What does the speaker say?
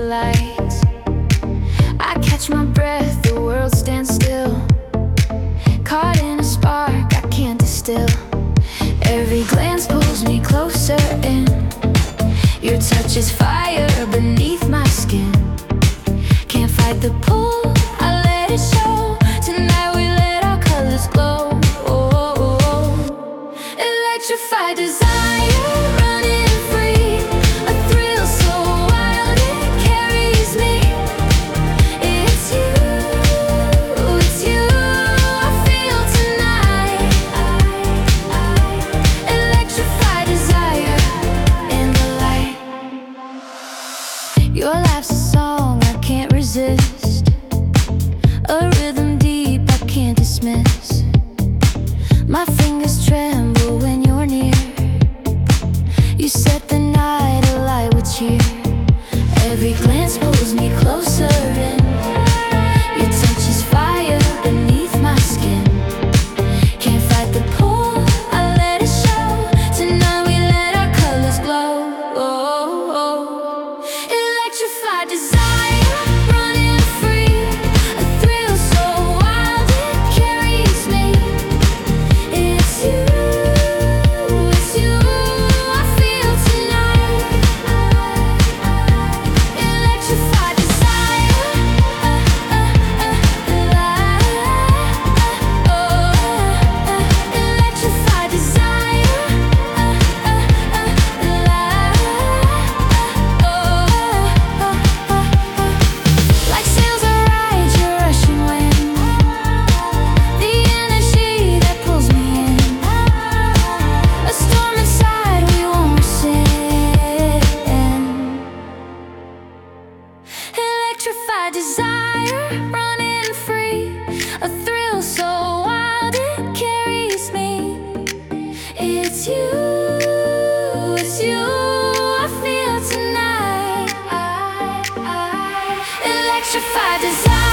lights. I catch my breath, the world stands still. Caught in a spark, I can't distill. Every glance pulls me closer in. Your touch is fire beneath my skin. Can't fight the pull, I let it show. Tonight we let our colors glow. Electrified desire, running free. A thrill so wild it carries me. It's you I feel tonight. Electrified desire in the light. Your laugh's a song I can't resist, a rhythm deep I can't dismiss. My fingers tremble when you're near. You set the night alight with cheer. Every glance pulls me closer in. Your touch is fire beneath my skin. Can't fight the pull, I let it show. Tonight we let our colors glow. Electrified desire, running free. A thrill so wild it carries me. It's you I feel tonight. Electrified desire, electrified desire, like sails that ride your rushing wind. The energy that pulls me in. A storm inside we won't resist. Electrified desire, running free. A thrill so wild it carries me. It's you I feel tonight. Electrified desire.